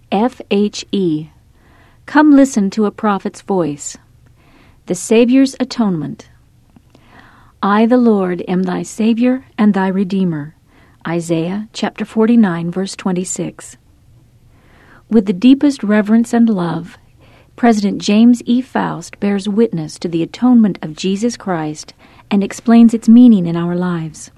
FHE. Come listen to a prophet's voice. The Savior's Atonement. I, the Lord, am thy Savior and thy Redeemer. Isaiah chapter 49, verse 26. With the deepest reverence and love, President James E. Faust bears witness to the atonement of Jesus Christ and explains its meaning in our lives.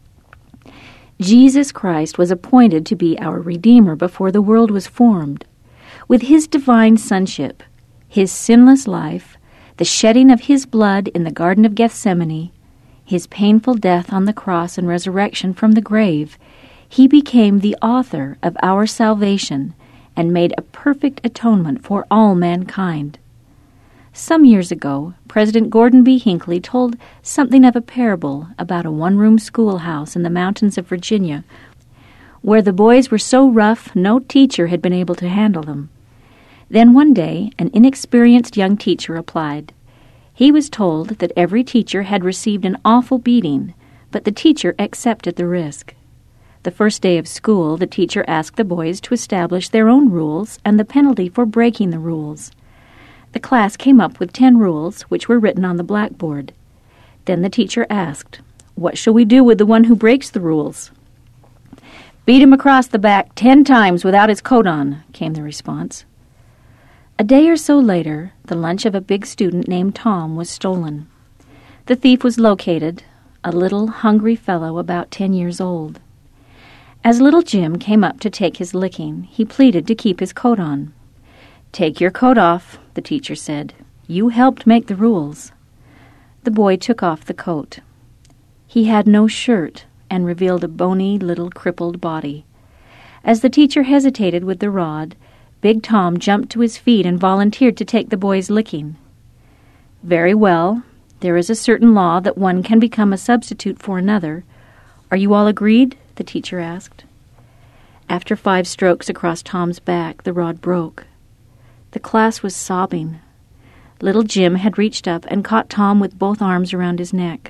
Jesus Christ was appointed to be our Redeemer before the world was formed. With his divine sonship, his sinless life, the shedding of his blood in the Garden of Gethsemane, his painful death on the cross and resurrection from the grave, he became the author of our salvation and made a perfect atonement for all mankind. Some years ago, President Gordon B. Hinckley told something of a parable about a one-room schoolhouse in the mountains of Virginia, where the boys were so rough no teacher had been able to handle them. Then one day, an inexperienced young teacher applied. He was told that every teacher had received an awful beating, but the teacher accepted the risk. The first day of school, the teacher asked the boys to establish their own rules and the penalty for breaking the rules. The class came up with 10 rules, which were written on the blackboard. Then the teacher asked, "What shall we do with the one who breaks the rules?" "Beat him across the back 10 times without his coat on," came the response. A day or so later, the lunch of a big student named Tom was stolen. The thief was located, a little, hungry fellow about 10 years old. As little Jim came up to take his licking, he pleaded to keep his coat on. "Take your coat off," the teacher said. "You helped make the rules." The boy took off the coat. He had no shirt and revealed a bony little crippled body. As the teacher hesitated with the rod, Big Tom jumped to his feet and volunteered to take the boy's licking. "Very well. There is a certain law that one can become a substitute for another. Are you all agreed?" the teacher asked. After 5 strokes across Tom's back, the rod broke. The class was sobbing. Little Jim had reached up and caught Tom with both arms around his neck.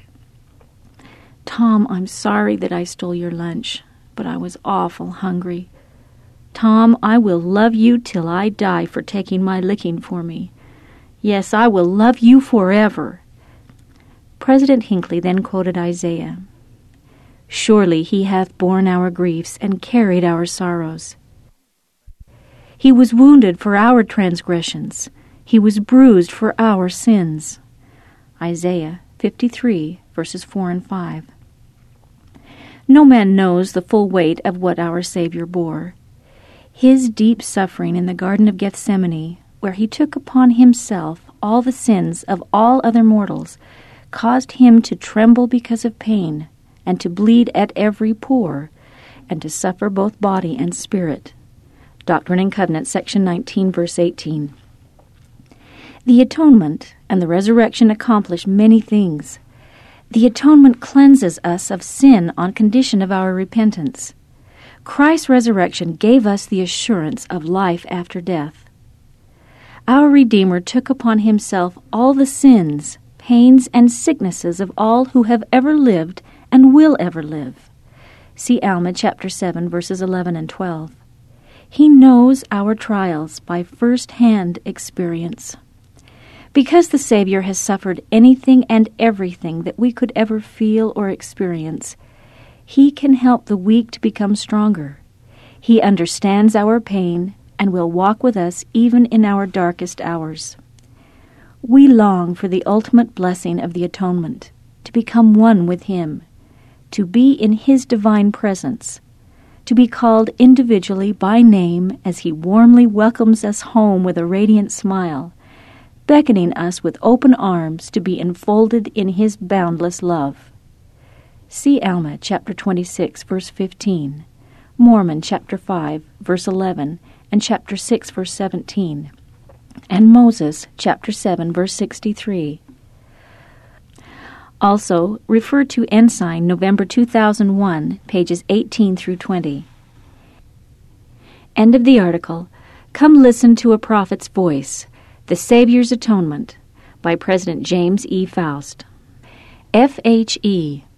"Tom, I'm sorry that I stole your lunch, but I was awful hungry. Tom, I will love you till I die for taking my licking for me. Yes, I will love you forever." President Hinckley then quoted Isaiah. "Surely he hath borne our griefs and carried our sorrows. He was wounded for our transgressions. He was bruised for our sins." Isaiah 53, verses 4 and 5. No man knows the full weight of what our Savior bore. His deep suffering in the Garden of Gethsemane, where he took upon himself all the sins of all other mortals, caused him to tremble because of pain, and to bleed at every pore, and to suffer both body and spirit. Doctrine and Covenants, section 19, verse 18. The atonement and the resurrection accomplish many things. The atonement cleanses us of sin on condition of our repentance. Christ's resurrection gave us the assurance of life after death. Our Redeemer took upon himself all the sins, pains, and sicknesses of all who have ever lived and will ever live. See Alma chapter 7, verses 11 and 12. He knows our trials by first-hand experience. Because the Savior has suffered anything and everything that we could ever feel or experience, he can help the weak to become stronger. He understands our pain and will walk with us even in our darkest hours. We long for the ultimate blessing of the atonement, to become one with him, to be in his divine presence, to be called individually by name as he warmly welcomes us home with a radiant smile, beckoning us with open arms to be enfolded in his boundless love. See Alma chapter 26, verse 15, Mormon chapter 5, verse 11, and chapter 6, verse 17, and Moses chapter 7, verse 63. Also, refer to Ensign, November 2001, pages 18 through 20. End of the article. Come listen to a prophet's voice. The Savior's Atonement by President James E. Faust. FHE.